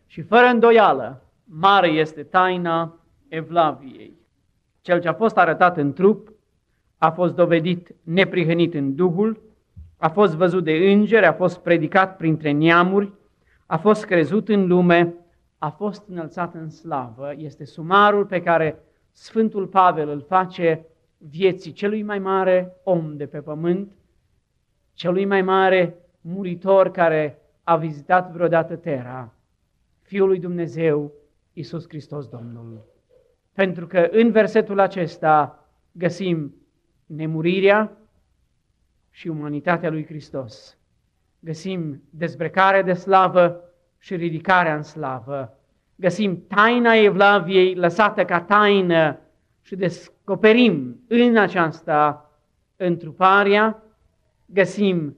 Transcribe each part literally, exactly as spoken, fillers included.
Și fără îndoială, mare este taina evlaviei. Cel ce a fost arătat în trup, a fost dovedit neprihănit în Duhul, a fost văzut de îngeri, a fost predicat printre neamuri, a fost crezut în lume, a fost înălțat în slavă. Este sumarul pe care Sfântul Pavel îl face vieții celui mai mare om de pe pământ, celui mai mare muritor care a vizitat vreodată Terra, Fiul lui Dumnezeu, Iisus Hristos Domnul. Pentru că în versetul acesta găsim nemurirea și umanitatea lui Hristos. Găsim dezbrecarea de slavă și ridicarea în slavă. Găsim taina evlaviei lăsată ca taină și descoperim în aceasta întruparea. Găsim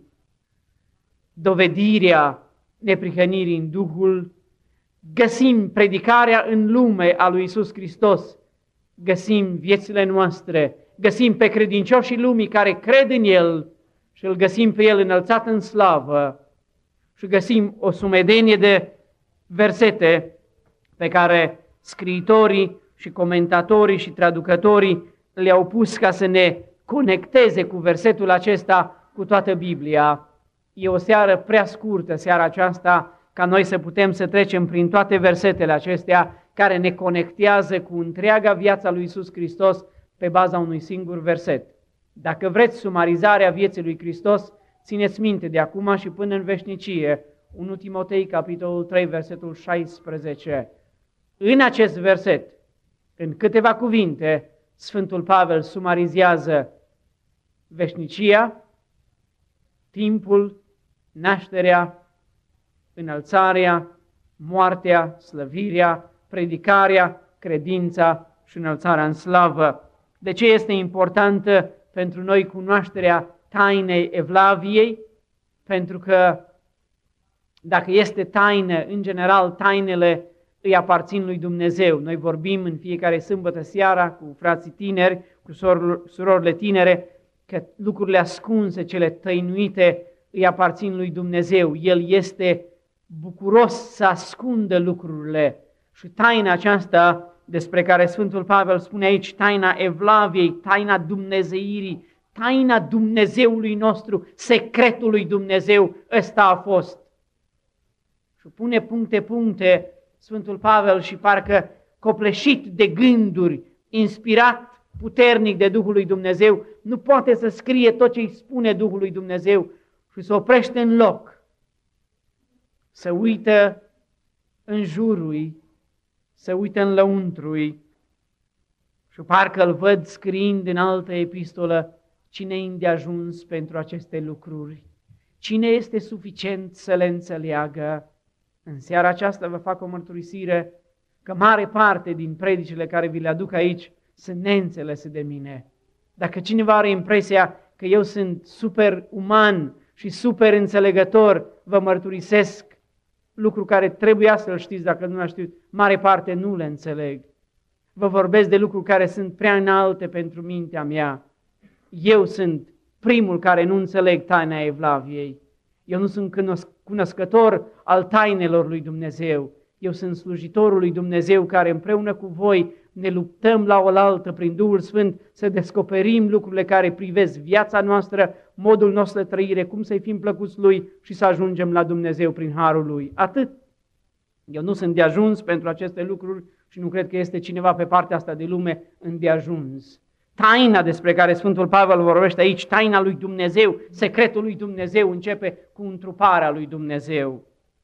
dovedirea neprihănirii în Duhul. Găsim predicarea în lume a lui Iisus Hristos. Găsim viețile noastre. Găsim pe credincioșii lumii care cred în El și îl găsim pe El înălțat în slavă. Și găsim o sumedenie de versete pe care scriitorii și comentatorii și traducătorii le-au pus ca să ne conecteze cu versetul acesta cu toată Biblia. E o seară prea scurtă, seara aceasta, ca noi să putem să trecem prin toate versetele acestea care ne conectează cu întreaga viața lui Iisus Hristos pe baza unui singur verset. Dacă vreți sumarizarea vieții lui Hristos, țineți minte de acum și până în veșnicie, unu Timotei, capitolul trei, versetul șaisprezece. În acest verset, în câteva cuvinte, Sfântul Pavel sumarizează veșnicia, timpul, nașterea, înălțarea, moartea, slăvirea, predicarea, credința și înălțarea în slavă. De ce este importantă pentru noi cunoașterea tainei evlaviei? Pentru că dacă este taină, în general, tainele îi aparțin lui Dumnezeu. Noi vorbim în fiecare sâmbătă seara cu frații tineri, cu surorile tinere, că lucrurile ascunse, cele tăinuite, îi aparțin lui Dumnezeu. El este bucuros să ascundă lucrurile. Și taina aceasta despre care Sfântul Pavel spune aici, taina evlaviei, taina dumnezeirii, taina Dumnezeului nostru, secretul lui Dumnezeu, ăsta a fost. Și pune puncte, puncte Sfântul Pavel și parcă copleșit de gânduri, inspirat puternic de Duhul lui Dumnezeu, nu poate să scrie tot ce îi spune Duhul lui Dumnezeu și se oprește în loc, să uită în jurul, să uită în lăuntrui și parcă îl văd scriind în altă epistolă, cine e îndeajuns pentru aceste lucruri, cine este suficient să le înțeleagă. În seara aceasta vă fac o mărturisire că mare parte din predicile care vi le aduc aici sunt neînțelese de mine. Dacă cineva are impresia că eu sunt super uman și super înțelegător, vă mărturisesc lucru care trebuia să-l știți dacă nu l-a știut. Mare parte nu le înțeleg. Vă vorbesc de lucruri care sunt prea înalte pentru mintea mea. Eu sunt primul care nu înțeleg taina evlaviei. Eu nu sunt cunoscător al tainelor lui Dumnezeu. Eu sunt slujitorul lui Dumnezeu care împreună cu voi ne luptăm la oaltă prin Duhul Sfânt să descoperim lucrurile care privesc viața noastră, modul nostru de trăire, cum să-i fim plăcuți Lui și să ajungem la Dumnezeu prin harul Lui. Atât. Eu nu sunt de ajuns pentru aceste lucruri și nu cred că este cineva pe partea asta de lume îndeajuns. Taina despre care Sfântul Pavel vorbește aici, taina lui Dumnezeu, secretul lui Dumnezeu, începe cu întruparea lui Dumnezeu.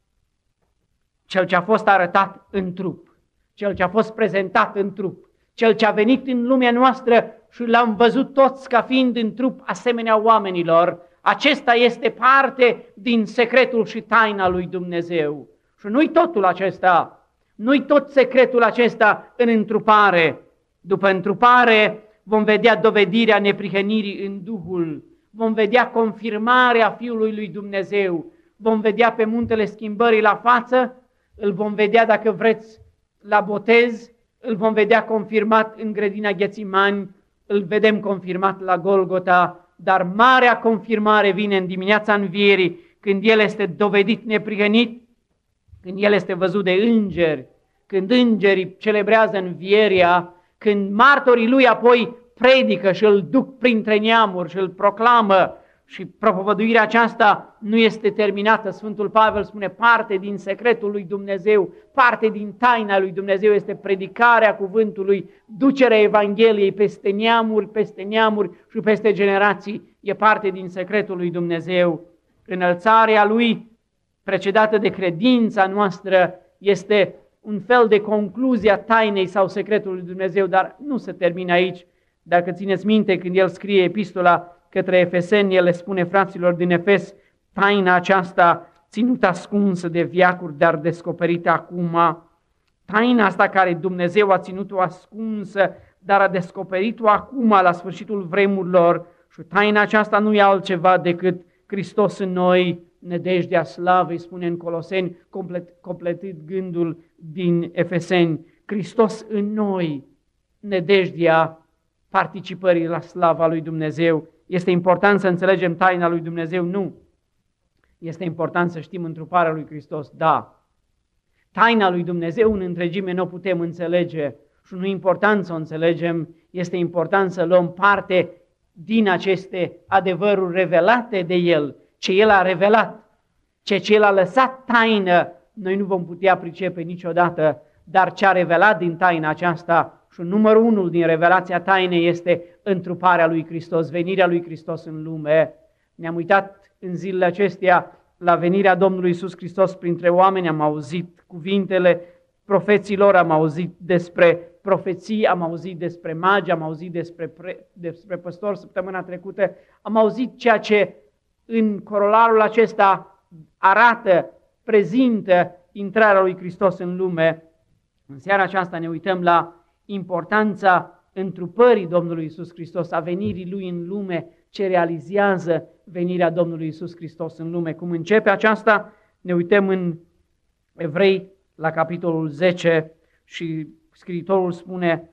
Cel ce a fost arătat în trup, cel ce a fost prezentat în trup, cel ce a venit în lumea noastră și l-am văzut toți ca fiind în trup asemenea oamenilor, acesta este parte din secretul și taina lui Dumnezeu. Și nu-i totul acesta, nu-i tot secretul acesta în întrupare. După întrupare vom vedea dovedirea neprihănirii în Duhul, vom vedea confirmarea Fiului lui Dumnezeu, vom vedea pe muntele schimbării la față, îl vom vedea, dacă vreți, la botez, îl vom vedea confirmat în grădina Ghețimani, îl vedem confirmat la Golgota, dar marea confirmare vine în dimineața învierii, când El este dovedit neprihănit, când El este văzut de îngeri, când îngerii celebrează învierea, când martorii Lui apoi predică și îl duc printre neamuri și îl proclamă și propovăduirea aceasta nu este terminată. Sfântul Pavel spune, parte din secretul lui Dumnezeu, parte din taina lui Dumnezeu este predicarea cuvântului, ducerea Evangheliei peste neamuri, peste neamuri și peste generații. E parte din secretul lui Dumnezeu. Înălțarea Lui, precedată de credința noastră, este un fel de concluzie a tainei sau secretului lui Dumnezeu, dar nu se termină aici. Dacă țineți minte, când el scrie epistola către Efeseni, el le spune fraților din Efes, taina aceasta ținută ascunsă de veacuri, dar descoperită acum. Taina asta care Dumnezeu a ținut-o ascunsă, dar a descoperit-o acum la sfârșitul vremurilor. Și taina aceasta nu e altceva decât Hristos în noi, nădejdea slavei, spune în Coloseni, complet, completând gândul din Efeseni. Hristos în noi, nădejdea participării la slava lui Dumnezeu. Este important să înțelegem taina lui Dumnezeu? Nu. Este important să știm întruparea lui Hristos? Da. Taina lui Dumnezeu în întregime nu o putem înțelege și nu e important să o înțelegem, este important să luăm parte din aceste adevăruri revelate de El, ce El a revelat, ce ce El a lăsat taină, noi nu vom putea pricepe niciodată, dar ce a revelat din taina aceasta, și numărul unul din revelația tainei este întruparea lui Hristos, venirea lui Hristos în lume. Ne-am uitat în zilele acestea la venirea Domnului Iisus Hristos printre oameni, am auzit cuvintele profeților, am auzit despre profeții, am auzit despre magi, am auzit despre, pre, despre păstori săptămâna trecută, am auzit ceea ce în corolarul acesta arată, prezintă intrarea lui Hristos în lume. În seara aceasta ne uităm la importanța întrupării Domnului Iisus Hristos, a venirii Lui în lume, ce realizează venirea Domnului Iisus Hristos în lume. Cum începe aceasta? Ne uităm în Evrei la capitolul zece și scriitorul spune: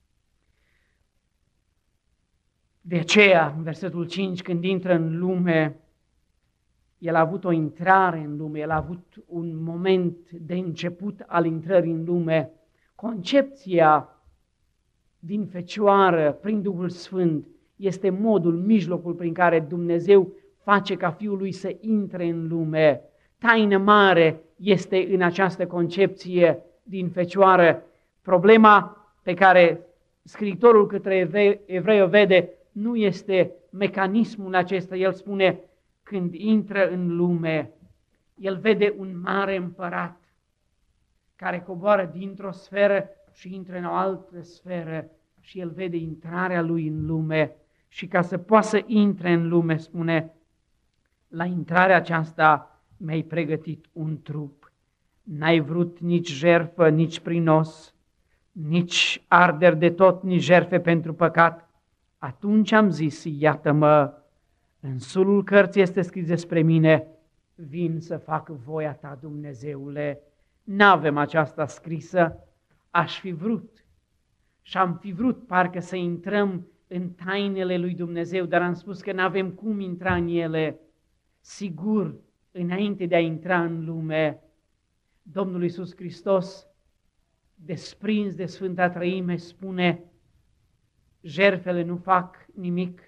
de aceea, în versetul cinci, când intră în lume, el a avut o intrare în lume, el a avut un moment de început al intrării în lume. Concepția din Fecioară, prin Duhul Sfânt, este modul, mijlocul prin care Dumnezeu face ca Fiul Lui să intre în lume. Taină mare este în această concepție din Fecioară. Problema pe care scriitorul către evrei, evrei o vede nu este mecanismul acesta. El spune, când intră în lume, el vede un mare împărat care coboară dintr-o sferă și intră în o altă sferă și el vede intrarea lui în lume. Și ca să poată să intre în lume, spune, la intrarea aceasta mi-ai pregătit un trup. N-ai vrut nici jertfă, nici prinos, nici arderi de tot, nici jertfe pentru păcat. Atunci am zis, iată-mă, în sulul cărții este scris despre mine, vin să fac voia ta, Dumnezeule. N-avem aceasta scrisă, aș fi vrut și am fi vrut parcă să intrăm în tainele lui Dumnezeu, dar am spus că n-avem cum intra în ele. Sigur, înainte de a intra în lume, Domnul Iisus Hristos, desprins de Sfânta Trăime, spune, jertfele nu fac nimic,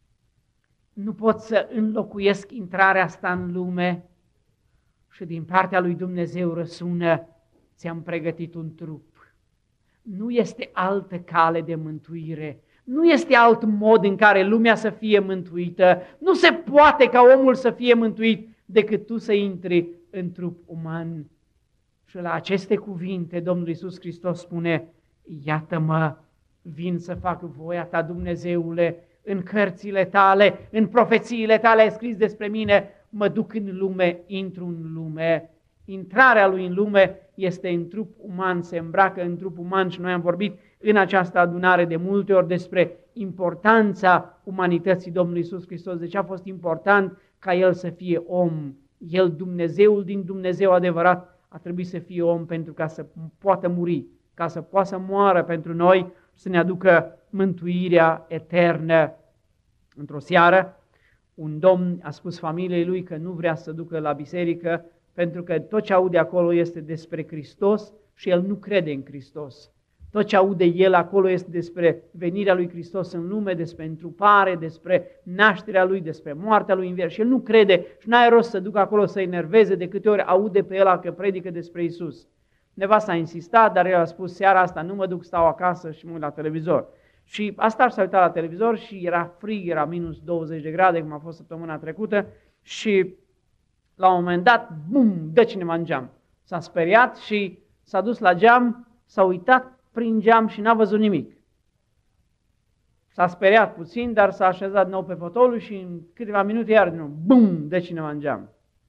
nu pot să înlocuiesc intrarea asta în lume. Și din partea lui Dumnezeu răsună, ți-am pregătit un trup. Nu este altă cale de mântuire, nu este alt mod în care lumea să fie mântuită, nu se poate ca omul să fie mântuit decât tu să intri în trup uman. Și la aceste cuvinte Domnul Iisus Hristos spune, iată-mă, vin să fac voia ta, Dumnezeule, în cărțile tale, în profețiile tale ai scris despre mine, mă duc în lume, intru în lume. Intrarea lui în lume este în trup uman, se îmbracă în trup uman și noi am vorbit în această adunare de multe ori despre importanța umanității Domnului Iisus Hristos. De ce a fost important ca El să fie om? El, Dumnezeul din Dumnezeu adevărat, a trebuit să fie om pentru ca să poată muri, ca să poată să moară pentru noi, să ne aducă mântuirea eternă. Într-o seară, un domn a spus familiei lui că nu vrea să ducă la biserică pentru că tot ce aude acolo este despre Hristos și el nu crede în Hristos. Tot ce aude el acolo este despre venirea lui Hristos în lume, despre întrupare, despre nașterea lui, despre moartea lui în viață. Și el nu crede și n-are rost să ducă acolo să enerveze de câte ori aude pe el că predică despre Isus. Nevasta a insistat, dar el a spus, seara asta nu mă duc, stau acasă și mă uit la televizor. Și asta s-a uitat la televizor și era frig, era minus douăzeci de grade, cum a fost săptămâna trecută, și la un moment dat, bum, dă cineva în geam. S-a speriat și s-a dus la geam, s-a uitat prin geam și n-a văzut nimic. S-a speriat puțin, dar s-a așezat nou pe fotoliu și în câteva minute iar din nou, bum, dă cineva în geam.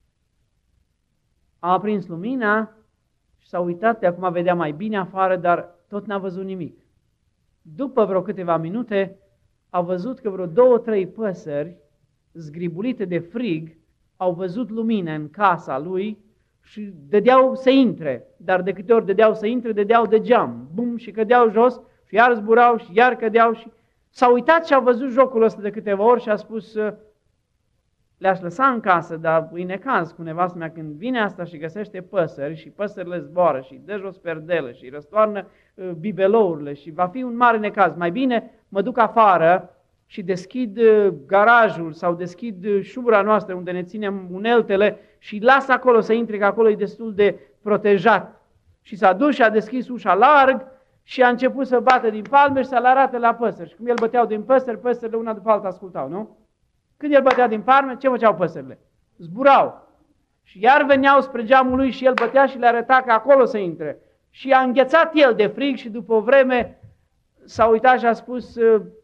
A aprins lumina și s-a uitat, de acum vedea mai bine afară, dar tot n-a văzut nimic. După vreo câteva minute, a văzut că vreo două, trei păsări, zgribulite de frig, au văzut lumină în casa lui și dădeau să intre, dar de câte ori dădeau să intre, dădeau de geam, bum, și cădeau jos și iar zburau și iar cădeau și s-a uitat și a văzut jocul ăsta de câteva ori și a spus, le-aș lăsa în casă, dar e necaz cu nevastă mea când vine asta și găsește păsări și păsările zboară și dă jos perdele și răstoarnă uh, bibelourile și va fi un mare necaz. Mai bine mă duc afară și deschid uh, garajul sau deschid uh, șubura noastră unde ne ținem uneltele și las acolo să intre, că acolo e destul de protejat. Și s-a dus și a deschis ușa larg și a început să bată din palme și să-l arate la păsări. Și cum el băteau din păsări, păsările una după alta ascultau, nu? Când el bătea din palme, ce făceau păsările? Zburau. Și iar veneau spre geamul lui și el bătea și le arăta că acolo să intre. Și a înghețat el de frig și după o vreme s-a uitat și a spus,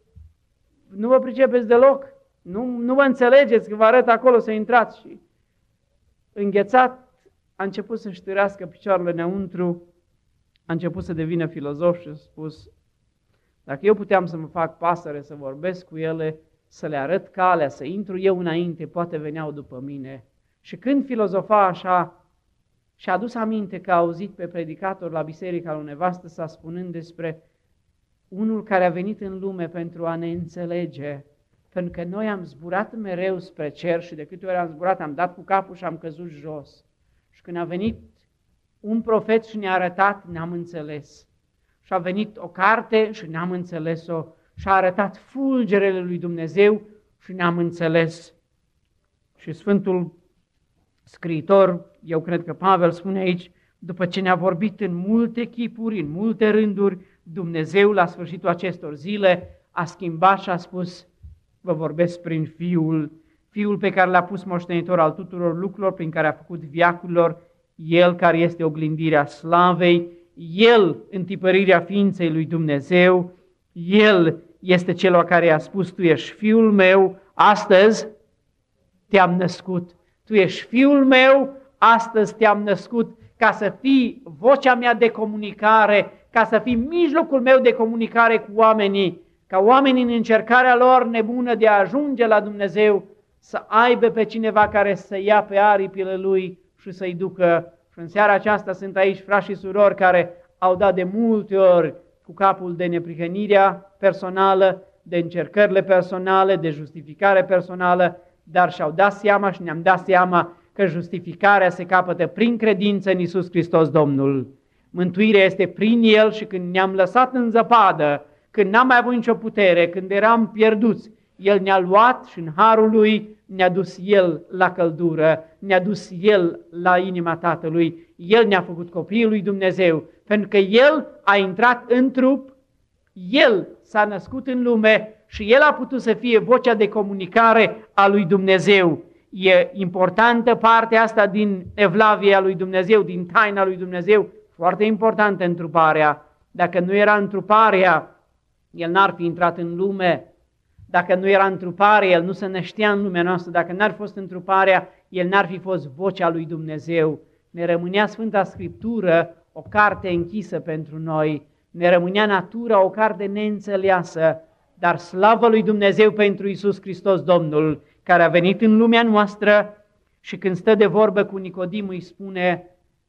nu vă pricepeți deloc, nu, nu vă înțelegeți că vă arăt acolo să intrați. Și înghețat a început să ștârească picioarele înăuntru, a început să devină filozof și a spus, dacă eu puteam să mă fac pasăre, să vorbesc cu ele, să le arăt calea, să intru eu înainte, poate veneau după mine. Și când filozofa așa, și-a adus aminte că a auzit pe predicator la biserica lui nevastă sa spunând despre unul care a venit în lume pentru a ne înțelege, pentru că noi am zburat mereu spre cer și de câte ori am zburat am dat cu capul și am căzut jos. Și când a venit un profet și ne-a arătat, ne-am înțeles. Și a venit o carte și ne-am înțeles-o. Și a arătat fulgerele lui Dumnezeu și ne-am înțeles. Și Sfântul Scriitor, eu cred că Pavel spune aici, după ce ne-a vorbit în multe chipuri, în multe rânduri, Dumnezeu la sfârșitul acestor zile a schimbat și a spus, vă vorbesc prin Fiul, Fiul pe care l-a pus moștenitor al tuturor lucrurilor, prin care a făcut veacurilor, El care este oglindirea slavei, El întipărirea ființei lui Dumnezeu, El este Cel care i-a spus, tu ești Fiul meu, astăzi te-am născut. Tu ești Fiul meu, astăzi te-am născut, ca să fii vocea mea de comunicare, ca să fii mijlocul meu de comunicare cu oamenii, ca oamenii în încercarea lor nebună de a ajunge la Dumnezeu, să aibă pe cineva care să ia pe aripile lui și să-i ducă. Și în seara aceasta sunt aici frați și surori care au dat de multe ori cu capul de neprihănirea personală, de încercările personale, de justificare personală, dar și-au dat seama și ne-am dat seama că justificarea se capătă prin credință în Iisus Hristos Domnul. Mântuirea este prin El și când ne-am lăsat în zăpadă, când n-am mai avut nicio putere, când eram pierduți, El ne-a luat și în harul Lui ne-a dus El la căldură, ne-a dus El la inima Tatălui, El ne-a făcut copiii lui Dumnezeu, pentru că El a intrat în trup, El s-a născut în lume și El a putut să fie vocea de comunicare a lui Dumnezeu. E importantă partea asta din evlavia lui Dumnezeu, din taina lui Dumnezeu, foarte importantă întruparea. Dacă nu era întruparea, El n-ar fi intrat în lume. Dacă nu era întruparea, El nu se năștea în lumea noastră. Dacă n-ar fi fost întruparea, El n-ar fi fost vocea lui Dumnezeu. Ne rămânea Sfânta Scriptură o carte închisă pentru noi. Ne rămânea natura o carte neînțeleasă. Dar slavă lui Dumnezeu pentru Iisus Hristos Domnul, care a venit în lumea noastră și când stă de vorbă cu Nicodim îi spune,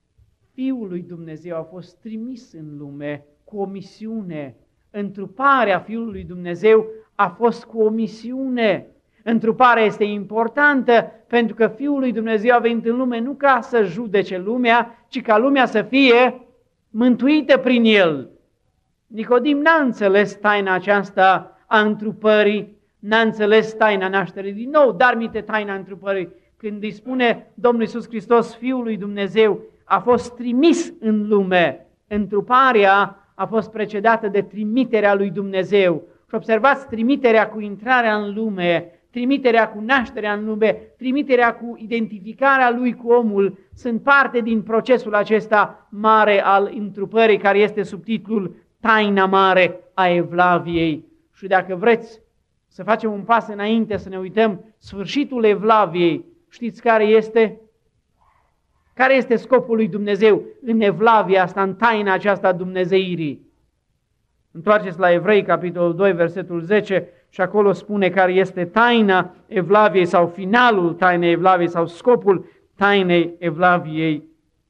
Fiul lui Dumnezeu a fost trimis în lume cu o misiune. Întruparea Fiului lui Dumnezeu a fost cu o misiune. Întruparea este importantă pentru că Fiul lui Dumnezeu a venit în lume nu ca să judece lumea, ci ca lumea să fie mântuită prin El. Nicodim n-a înțeles taina aceasta a întrupării, n-a înțeles taina nașterii din nou, dar minte taina întrupării. Când îi spune Domnul Iisus Hristos, Fiul lui Dumnezeu, a fost trimis în lume. Întruparea a fost precedată de trimiterea lui Dumnezeu. Și observați trimiterea cu intrarea în lume, trimiterea cu nașterea în lume, trimiterea cu identificarea lui cu omul, sunt parte din procesul acesta mare al întrupării, care este subtitlul Taina mare a Evlaviei. Și dacă vreți să facem un pas înainte, să ne uităm, sfârșitul Evlaviei, știți care este? Care este scopul lui Dumnezeu în Evlavia asta, în taina aceasta a dumnezeirii? Întoarceți la Evrei, capitolul doi, versetul zece, și acolo spune care este taina Evlaviei sau finalul tainei Evlaviei sau scopul tainei Evlaviei.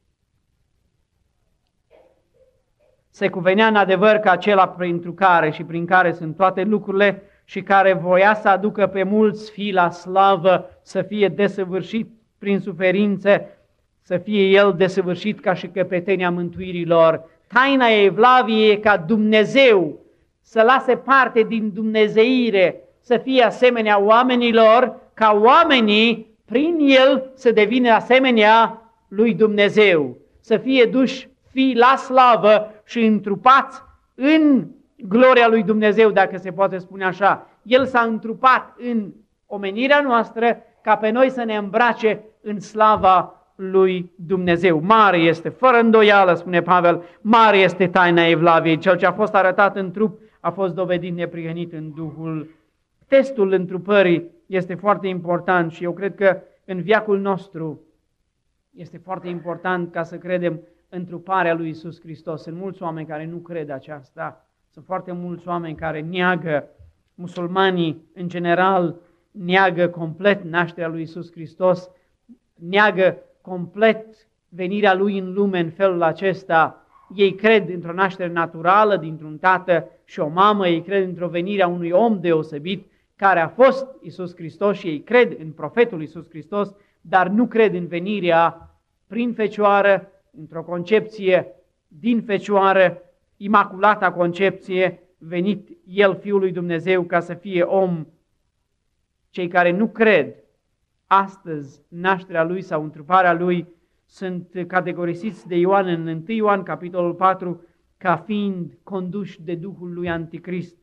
Se cuvenea în adevăr că acela pentru care și prin care sunt toate lucrurile și care voia să aducă pe mulți fii la slavă, să fie desăvârșit prin suferințe, să fie El desăvârșit ca și căpetenia mântuirilor. Taina Evlaviei e ca Dumnezeu să lase parte din dumnezeire, să fie asemenea oamenilor, ca oamenii prin El să devină asemenea lui Dumnezeu, să fie duși fii la slavă și întrupați în gloria lui Dumnezeu, dacă se poate spune așa. El s-a întrupat în omenirea noastră ca pe noi să ne îmbrace în slava lui Dumnezeu. Mare este, fără îndoială, spune Pavel, mare este taina Evlaviei. Cel ce a fost arătat în trup a fost dovedit neprihănit în Duhul. Testul întrupării este foarte important și eu cred că în veacul nostru este foarte important ca să credem întruparea lui Iisus Hristos. Sunt mulți oameni care nu cred aceasta. Sunt foarte mulți oameni care neagă, musulmanii în general neagă complet nașterea lui Iisus Hristos, neagă complet venirea Lui în lume în felul acesta. Ei cred într-o naștere naturală, dintr-un tată și o mamă, ei cred într-o venire a unui om deosebit, care a fost Iisus Hristos și ei cred în profetul Iisus Hristos, dar nu cred în venirea prin fecioară, într-o concepție din fecioară, imaculata concepție, venit El, Fiul lui Dumnezeu, ca să fie om. Cei care nu cred astăzi nașterea Lui sau întruparea Lui sunt categorisiți de Ioan în întâi Ioan, capitolul patru, ca fiind conduși de Duhul lui Anticrist.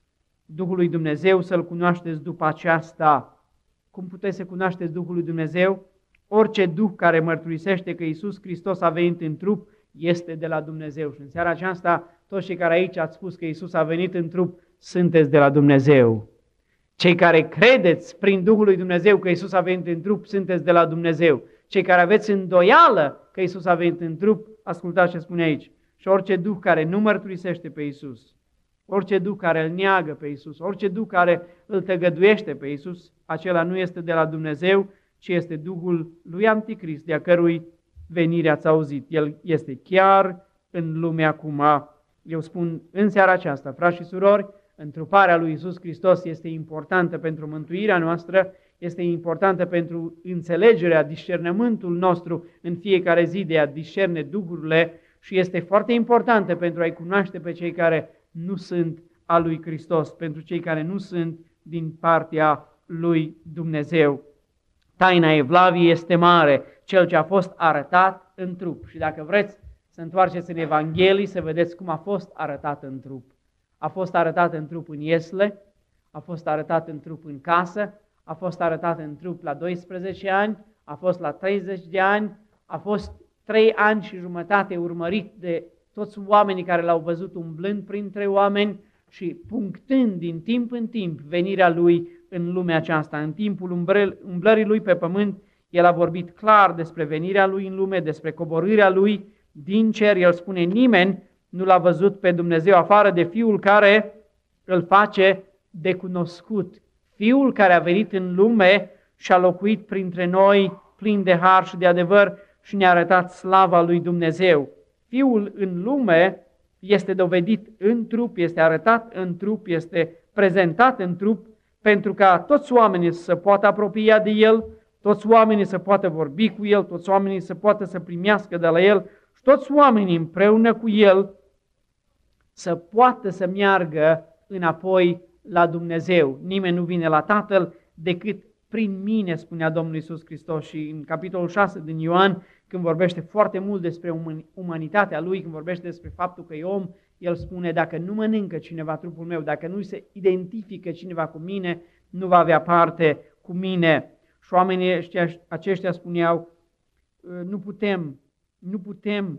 Duhul lui Dumnezeu să-L cunoașteți după aceasta. Cum puteți să cunoașteți Duhul lui Dumnezeu? Orice Duh care mărturisește că Iisus Hristos a venit în trup este de la Dumnezeu. Și în seara aceasta, toți cei care aici ați spus că Iisus a venit în trup, sunteți de la Dumnezeu. Cei care credeți prin Duhul lui Dumnezeu că Iisus a venit în trup, sunteți de la Dumnezeu. Cei care aveți îndoială că Iisus a venit în trup, ascultați ce spune aici. Și orice duh care nu mărturisește pe Iisus, orice duh care îl neagă pe Iisus, orice duh care îl tăgăduiește pe Iisus, acela nu este de la Dumnezeu, ci este Duhul lui Anticrist, de-a cărui venire ați auzit. El este chiar în lume acum. Eu spun în seara aceasta, frați și surori, întruparea lui Iisus Hristos este importantă pentru mântuirea noastră, este importantă pentru înțelegerea, discernământul nostru în fiecare zi de a discerne duhurile și este foarte importantă pentru a-i cunoaște pe cei care nu sunt a lui Hristos, pentru cei care nu sunt din partea lui Dumnezeu. Taina Evlaviei este mare, cel ce a fost arătat în trup. Și dacă vreți să întoarceți în Evanghelii, să vedeți cum a fost arătat în trup. A fost arătat în trup în Iesle, a fost arătat în trup în casă, a fost arătat în trup la doisprezece ani, a fost la treizeci de ani, a fost trei ani și jumătate urmărit de toți oamenii care l-au văzut umblând printre oameni și punctând din timp în timp venirea lui în lumea aceasta. În timpul umblării lui pe pământ, el a vorbit clar despre venirea lui în lume, despre coborârea lui din cer. El spune, nimeni nu l-a văzut pe Dumnezeu afară de Fiul care îl face de cunoscut. Fiul care a venit în lume și a locuit printre noi plin de har și de adevăr și ne-a arătat slava lui Dumnezeu. Fiul în lume este dovedit în trup, este arătat în trup, este prezentat în trup pentru ca toți oamenii să poată apropia de El, toți oamenii să poată vorbi cu El, toți oamenii să poată să primească de la El și toți oamenii împreună cu El să poată să meargă înapoi la Dumnezeu. Nimeni nu vine la Tatăl decât prin mine, spunea Domnul Iisus Hristos. Și în capitolul șase din Ioan, când vorbește foarte mult despre umanitatea Lui, când vorbește despre faptul că e om, El spune, dacă nu mănâncă cineva trupul meu, dacă nu se identifică cineva cu mine, nu va avea parte cu mine. Și oamenii aceștia, aceștia spuneau, nu putem, nu putem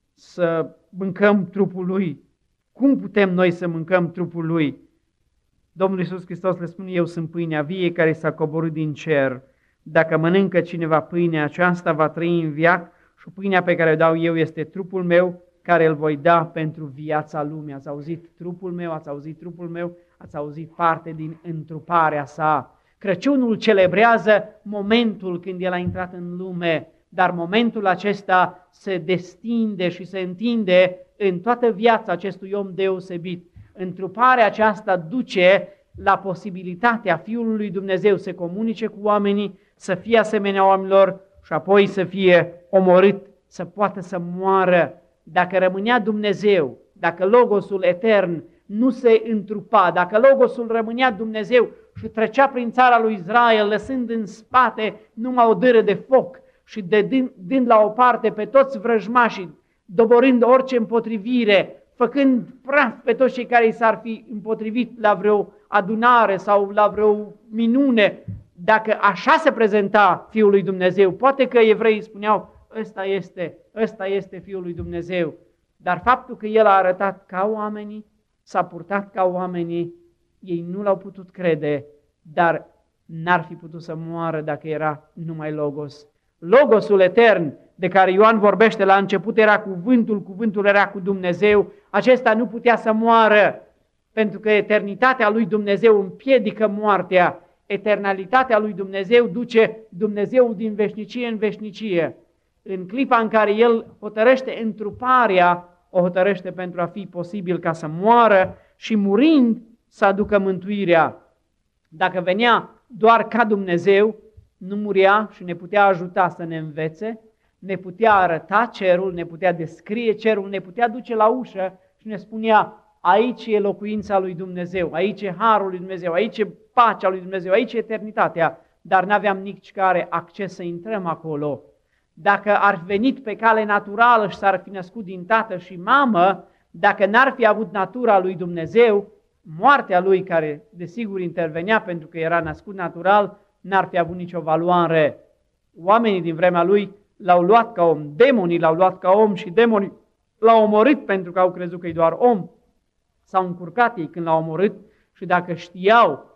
să mâncăm trupul Lui. Cum putem noi să mâncăm trupul Lui? Domnul Iisus Hristos le spune, eu sunt pâinea vie care s-a coborât din cer. Dacă mănâncă cineva pâinea aceasta, va trăi în veac și pâinea pe care o dau eu este trupul meu, care îl voi da pentru viața lumii. Ați auzit trupul meu, ați auzit trupul meu, ați auzit parte din întruparea sa. Crăciunul celebrează momentul când El a intrat în lume, dar momentul acesta se destinde și se întinde în toată viața acestui om deosebit. Întruparea aceasta duce la posibilitatea Fiului lui Dumnezeu să comunice cu oamenii, să fie asemenea oamenilor și apoi să fie omorât, să poată să moară. Dacă rămânea Dumnezeu, dacă Logosul etern nu se întrupa, dacă Logosul rămânea Dumnezeu și trecea prin țara lui Israel, lăsând în spate numai o dâră de foc și de, dând la o parte pe toți vrăjmașii, doborând orice împotrivire, făcând praf pe toți cei care i s-ar fi împotrivit la vreo adunare sau la vreo minune, dacă așa se prezenta Fiul lui Dumnezeu, poate că evreii spuneau, ăsta este, ăsta este Fiul lui Dumnezeu, dar faptul că El a arătat ca oamenii, s-a purtat ca oamenii, ei nu l-au putut crede, dar n-ar fi putut să moară dacă era numai Logos. Logosul etern de care Ioan vorbește la început era cuvântul, cuvântul era cu Dumnezeu, acesta nu putea să moară, pentru că eternitatea lui Dumnezeu împiedică moartea, eternalitatea lui Dumnezeu duce Dumnezeul din veșnicie în veșnicie. În clipa în care El hotărăște întruparea, o hotărăște pentru a fi posibil ca să moară și murind să aducă mântuirea. Dacă venea doar ca Dumnezeu, nu murea și ne putea ajuta să ne învețe, ne putea arăta cerul, ne putea descrie cerul, ne putea duce la ușă și ne spunea, aici e locuința lui Dumnezeu, aici e harul lui Dumnezeu, aici e pacea lui Dumnezeu, aici e eternitatea, dar n-aveam nici care acces să intrăm acolo. Dacă ar fi venit pe cale naturală și s-ar fi născut din tată și mamă, dacă n-ar fi avut natura lui Dumnezeu, moartea lui, care desigur intervenea pentru că era născut natural, n-ar fi avut nicio valoare. Oamenii din vremea lui l-au luat ca om, demonii l-au luat ca om și demonii l-au omorât pentru că au crezut că e doar om. S-au încurcat ei când l-au omorât și dacă știau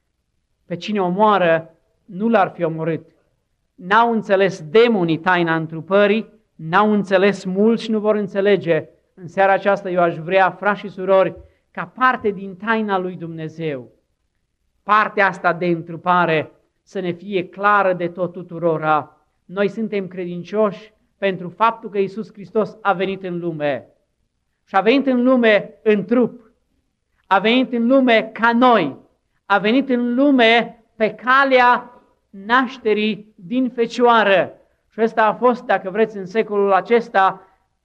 pe cine omoară, nu l-ar fi omorât. N-au înțeles demonii taina întrupării, n-au înțeles mulți și nu vor înțelege. În seara aceasta eu aș vrea, frați și surori, ca parte din taina lui Dumnezeu, partea asta de întrupare să ne fie clară de tot tuturora. Noi suntem credincioși pentru faptul că Iisus Hristos a venit în lume. Și a venit în lume în trup, a venit în lume ca noi, a venit în lume pe calea nașterii din fecioară. Și ăsta a fost, dacă vreți, în secolul acesta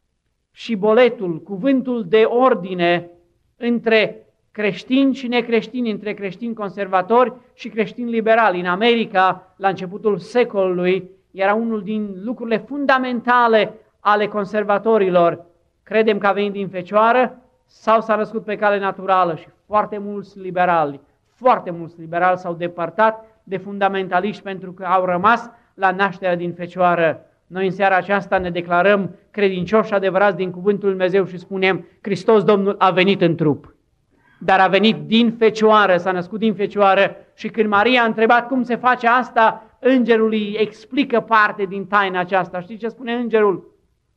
și boletul, cuvântul de ordine între creștini și necreștini, între creștini conservatori și creștini liberali. În America, la începutul secolului, era unul din lucrurile fundamentale ale conservatorilor. Credem că a venit din fecioară sau s-a născut pe cale naturală și foarte mulți liberali, foarte mulți liberali s-au depărtat de fundamentaliști pentru că au rămas la nașterea din fecioară. Noi în seara aceasta ne declarăm credincioși adevărați din cuvântul Lui Dumnezeu și spunem Hristos Domnul a venit în trup, dar a venit din fecioară, s-a născut din fecioară și când Maria a întrebat cum se face asta, îngerul îi explică parte din taina aceasta. Știți ce spune îngerul?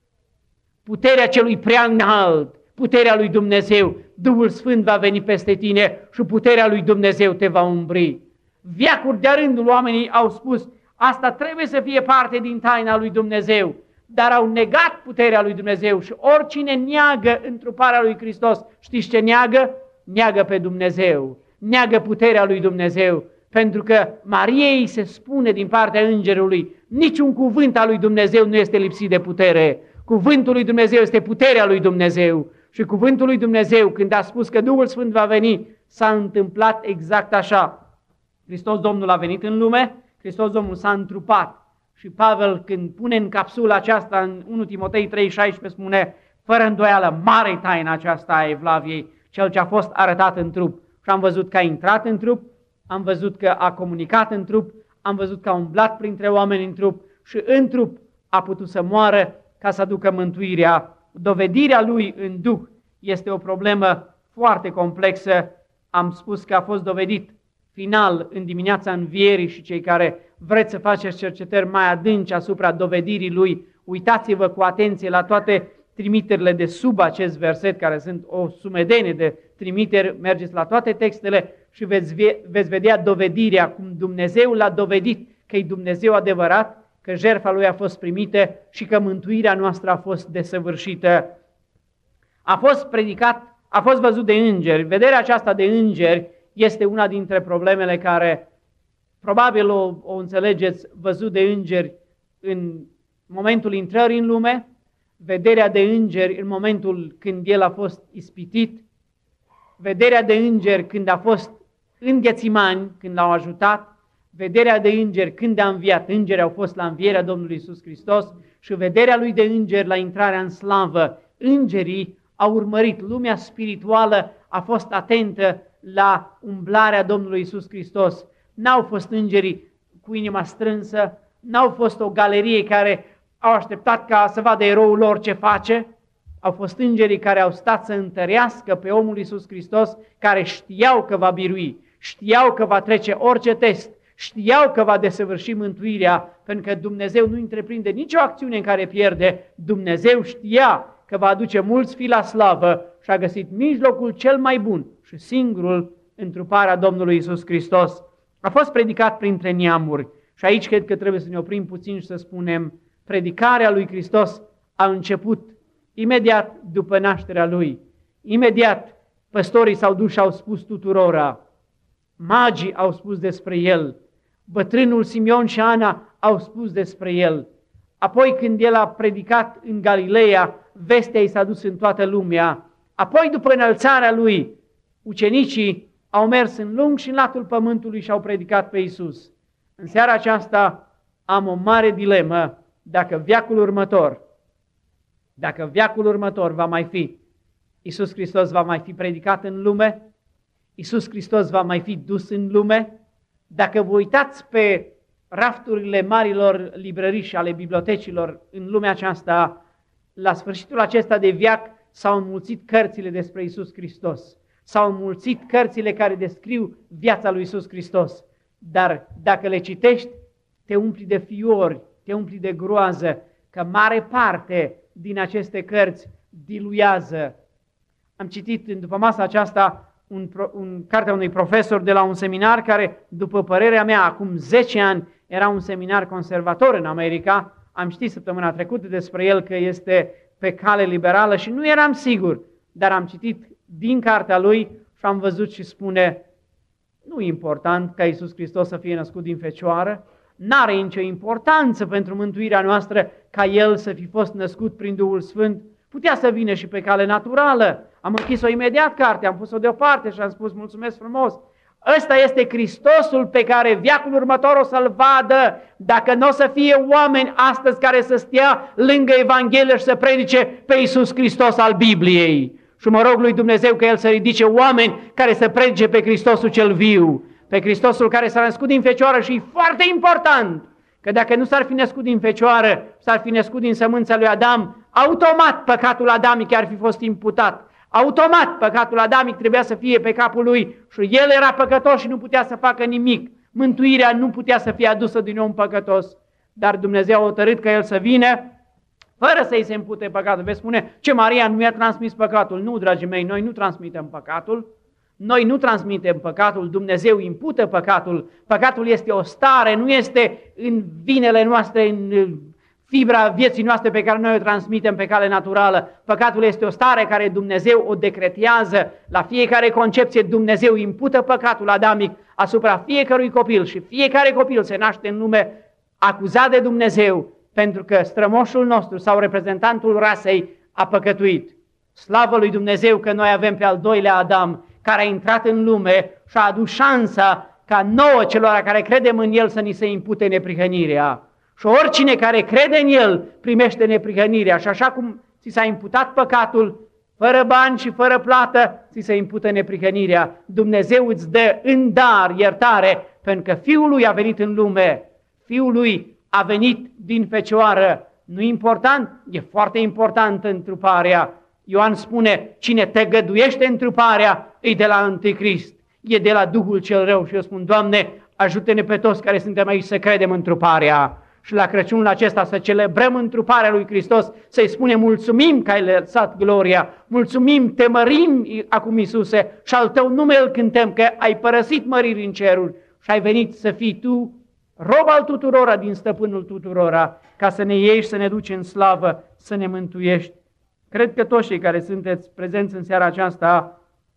Puterea celui prea înalt, puterea lui Dumnezeu, Duhul Sfânt va veni peste tine și puterea lui Dumnezeu te va umbri. Veacuri de-a rândul oamenii au spus, asta trebuie să fie parte din taina lui Dumnezeu, dar au negat puterea lui Dumnezeu și oricine neagă întruparea lui Hristos, știți ce neagă? Neagă pe Dumnezeu. neagă puterea lui Dumnezeu, pentru că Mariei se spune din partea îngerului, niciun cuvânt al lui Dumnezeu nu este lipsit de putere. Cuvântul lui Dumnezeu este puterea lui Dumnezeu. Și cuvântul lui Dumnezeu, când a spus că Duhul Sfânt va veni, s-a întâmplat exact așa. Hristos Domnul a venit în lume, Hristos Domnul s-a întrupat. Și Pavel, când pune în capsula aceasta, în unu Timotei trei șaisprezece, spune, fără îndoială, mare taina aceasta a Evlaviei, cel ce a fost arătat în trup. Și am văzut că a intrat în trup, am văzut că a comunicat în trup, am văzut că a umblat printre oameni în trup și în trup a putut să moară ca să aducă mântuirea. Dovedirea lui în Duh este o problemă foarte complexă. Am spus că a fost dovedit final în dimineața învierii și cei care vreți să faceți cercetări mai adânci asupra dovedirii lui, uitați-vă cu atenție la toate trimiterile de sub acest verset, care sunt o sumedenie de trimiteri, mergeți la toate textele și veți, veți vedea dovedirea, cum Dumnezeu l-a dovedit că e Dumnezeu adevărat, că jertfa lui a fost primită și că mântuirea noastră a fost desăvârșită. A fost predicat, a fost văzut de îngeri. Vederea aceasta de îngeri este una dintre problemele care probabil o, o înțelegeți, văzut de îngeri în momentul intrării în lume, vederea de îngeri în momentul când el a fost ispitit, vederea de îngeri când a fost în Ghețimani, când l-au ajutat, vederea de îngeri când a înviat, îngerii au fost la învierea Domnului Iisus Hristos și vederea lui de îngeri la intrarea în slavă. Îngerii au urmărit, lumea spirituală a fost atentă la umblarea Domnului Iisus Hristos. N-au fost îngerii cu inima strânsă, n-au fost o galerie care au așteptat ca să vadă eroul lor ce face, au fost îngerii care au stat să întărească pe omul Iisus Hristos, care știau că va birui, știau că va trece orice test, știau că va desăvârși mântuirea, pentru că Dumnezeu nu întreprinde nicio acțiune în care pierde. Dumnezeu știa că va aduce mulți fii la slavă și a găsit mijlocul cel mai bun și singurul, întruparea Domnului Iisus Hristos. A fost predicat printre neamuri și aici cred că trebuie să ne oprim puțin și să spunem, predicarea lui Hristos a început imediat după nașterea lui. Imediat păstorii s-au dus și au spus tuturora, magii au spus despre el, bătrânul Simeon și Ana au spus despre el. Apoi când el a predicat în Galileea, vestea i s-a dus în toată lumea. Apoi după înălțarea lui, ucenicii au mers în lung și în latul pământului și au predicat pe Iisus. În seara aceasta am o mare dilemă dacă veacul următor, dacă veacul următor va mai fi, Iisus Hristos va mai fi predicat în lume, Iisus Hristos va mai fi dus în lume. Dacă vă uitați pe rafturile marilor librării și ale bibliotecilor în lumea aceasta, la sfârșitul acesta de veac s-au înmulțit cărțile despre Iisus Hristos, s-au înmulțit cărțile care descriu viața lui Iisus Hristos. Dar dacă le citești, te umpli de fiori, te umpli de groază, că mare parte din aceste cărți diluează. Am citit în după masa aceasta un, un, cartea unui profesor de la un seminar care, după părerea mea, acum zece ani, era un seminar conservator în America. Am știut săptămâna trecută despre el că este pe cale liberală și nu eram sigur, dar am citit din cartea lui și am văzut și spune, nu e important ca Iisus Hristos să fie născut din fecioară, n-are nicio importanță pentru mântuirea noastră ca El să fi fost născut prin Duhul Sfânt. Putea să vină și pe cale naturală. Am închis-o imediat cartea, am pus-o deoparte și am spus mulțumesc frumos. Ăsta este Hristosul pe care veacul următor o să-L vadă, dacă nu o să fie oameni astăzi care să stea lângă Evanghelie și să predice pe Iisus Hristos al Bibliei. Și mă rog lui Dumnezeu că El să ridice oameni care să predice pe Hristosul cel viu, pe Hristosul care s-a născut din fecioară și e foarte important că dacă nu s-ar fi născut din fecioară, s-ar fi născut din sămânța lui Adam, automat păcatul adamic ar fi fost imputat. Automat păcatul adamic trebuia să fie pe capul lui și el era păcătos și nu putea să facă nimic. Mântuirea nu putea să fie adusă din om păcătos, dar Dumnezeu a hotărât ca el să vină fără să-i se impute păcatul. Veți spune, ce Maria nu mi-a transmis păcatul? Nu, dragii mei, noi nu transmitem păcatul. Noi nu transmitem păcatul, Dumnezeu impută păcatul. Păcatul este o stare, nu este în vinele noastre, în fibra vieții noastre pe care noi o transmitem pe cale naturală. Păcatul este o stare care Dumnezeu o decretează. La fiecare concepție Dumnezeu impută păcatul adamic asupra fiecărui copil și fiecare copil se naște în lume acuzat de Dumnezeu pentru că strămoșul nostru sau reprezentantul rasei a păcătuit. Slavă lui Dumnezeu că noi avem pe al doilea Adam care a intrat în lume și a adus șansa ca nouă celor care credem în El să ni se impute neprihănirea. Și oricine care crede în El primește neprihănirea. Și așa cum ți s-a imputat păcatul, fără bani și fără plată, ți se impută neprihănirea. Dumnezeu îți dă în dar iertare, pentru că Fiul Lui a venit în lume. Fiul Lui a venit din fecioară. Nu important? E foarte important întruparea. Ioan spune, cine tăgăduiește întruparea, e de la Anticrist, e de la Duhul cel rău. Și eu spun, Doamne, ajută-ne pe toți care suntem aici să credem întruparea. Și la Crăciunul acesta să celebrăm întruparea lui Hristos, să-i spunem mulțumim că ai lăsat gloria, mulțumim, te mărim acum Iisuse și al tău nume îl cântăm, că ai părăsit măriri în cerul și ai venit să fii tu rob al tuturora din stăpânul tuturora, ca să ne iei și să ne duci în slavă, să ne mântuiești. Cred că toți cei care sunteți prezenți în seara aceasta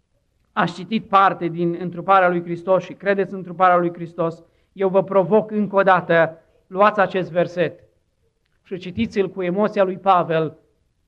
ați citit parte din întruparea lui Hristos și credeți în întruparea lui Hristos. Eu vă provoc încă o dată, luați acest verset și citiți-l cu emoția lui Pavel.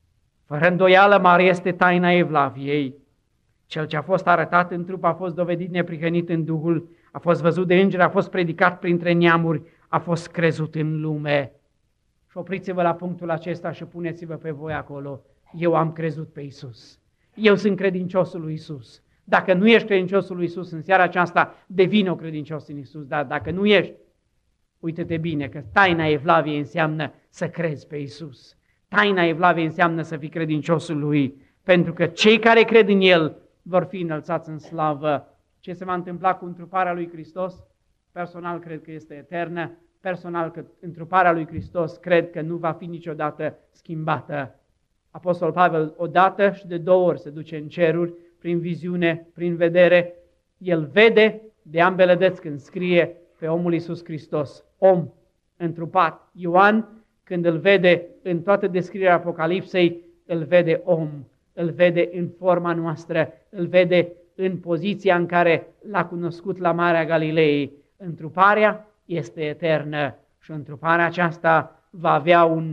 Fără îndoială mare este taina Evlaviei. Cel ce a fost arătat în trup a fost dovedit neprihănit în Duhul, a fost văzut de îngeri, a fost predicat printre neamuri, a fost crezut în lume. Și opriți-vă la punctul acesta și puneți-vă pe voi acolo. Eu am crezut pe Iisus. Eu sunt credinciosul lui Iisus. Dacă nu ești credinciosul lui Iisus în seara aceasta, devine o credincios în Iisus. Dar dacă nu ești, uite-te bine că taina Evlaviei înseamnă să crezi pe Iisus. Taina Evlaviei înseamnă să fii credinciosul lui. Pentru că cei care cred în El vor fi înălțați în slavă. Ce se va întâmpla cu întruparea lui Hristos? Personal cred că este eternă. Personal că întruparea lui Hristos cred că nu va fi niciodată schimbată. Apostol Pavel odată și de două ori se duce în ceruri, prin viziune, prin vedere. El vede de ambele dăți când scrie pe omul Iisus Hristos, om întrupat. Ioan, când îl vede în toată descrierea Apocalipsei, îl vede om, îl vede în forma noastră, îl vede în poziția în care l-a cunoscut la Marea Galilei. Întruparea este eternă și întruparea aceasta va avea un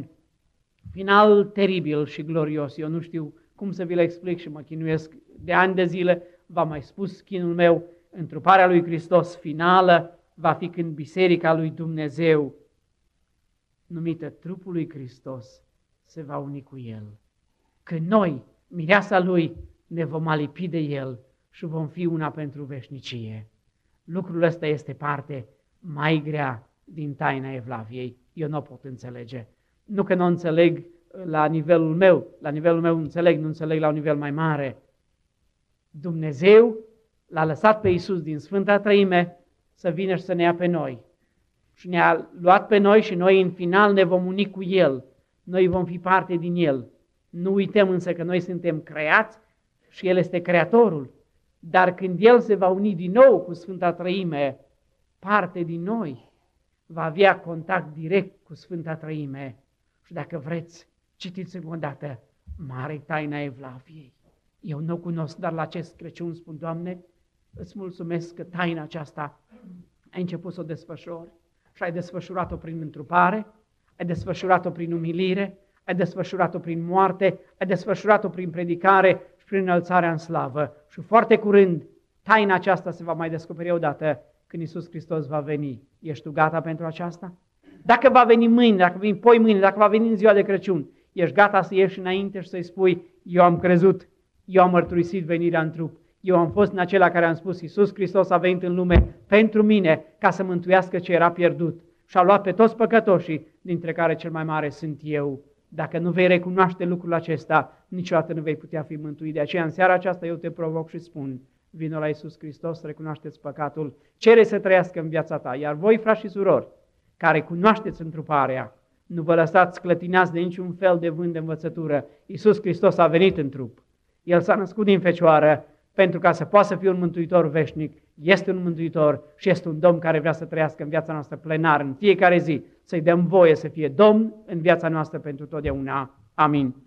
final teribil și glorios. Eu nu știu cum să vi le explic și mă chinuiesc de ani de zile. V-am mai spus chinul meu, întruparea lui Hristos finală va fi când biserica lui Dumnezeu, numită trupul lui Hristos, se va uni cu El. Când noi, mireasa Lui, ne vom alipi de El și vom fi una pentru veșnicie. Lucrul ăsta este parte mai grea din taina Evlaviei. Eu nu o pot înțelege. Nu că nu o înțeleg la nivelul meu, la nivelul meu înțeleg, nu înțeleg la un nivel mai mare. Dumnezeu l-a lăsat pe Iisus din Sfânta Trăime să vină și să ne ia pe noi. Și ne-a luat pe noi și noi în final ne vom uni cu El. Noi vom fi parte din El. Nu uităm însă că noi suntem creați și El este Creatorul. Dar când El se va uni din nou cu Sfânta Trăime, parte din noi va avea contact direct cu Sfânta Trăime. Și dacă vreți, citiți încă o dată Mare taina Evlaviei. Eu nu o cunosc, dar la acest Crăciun spun, Doamne, îți mulțumesc că taina aceasta ai început să o desfășori și ai desfășurat-o prin întrupare, ai desfășurat-o prin umilire, ai desfășurat-o prin moarte, ai desfășurat-o prin predicare și prin înălțarea în slavă. Și foarte curând, taina aceasta se va mai descoperi odată când Iisus Hristos va veni. Ești tu gata pentru aceasta? Dacă va veni mâine, dacă va veni poi mâine, dacă va veni în ziua de Crăciun, ești gata să ieși înainte și să-i spui, eu am crezut, eu am mărturisit venirea în trup, eu am fost în acela care am spus, Iisus Hristos a venit în lume pentru mine ca să mântuiască ce era pierdut și a luat pe toți păcătoșii, dintre care cel mai mare sunt eu. Dacă nu vei recunoaște lucrul acesta, niciodată nu vei putea fi mântuit. De aceea în seara aceasta eu te provoc și spun, vino la Iisus Hristos, recunoaște-ți păcatul, cere să trăiască în viața ta, iar voi, frați și surori, care cunoașteți întruparea, nu vă lăsați clătinați de niciun fel de vânt de învățătură. Iisus Hristos a venit în trup. El s-a născut din fecioară pentru ca să poată să fie un mântuitor veșnic. Este un mântuitor și este un Domn care vrea să trăiască în viața noastră plenar în fiecare zi, să-i dăm voie să fie Domn în viața noastră pentru totdeauna. Amin.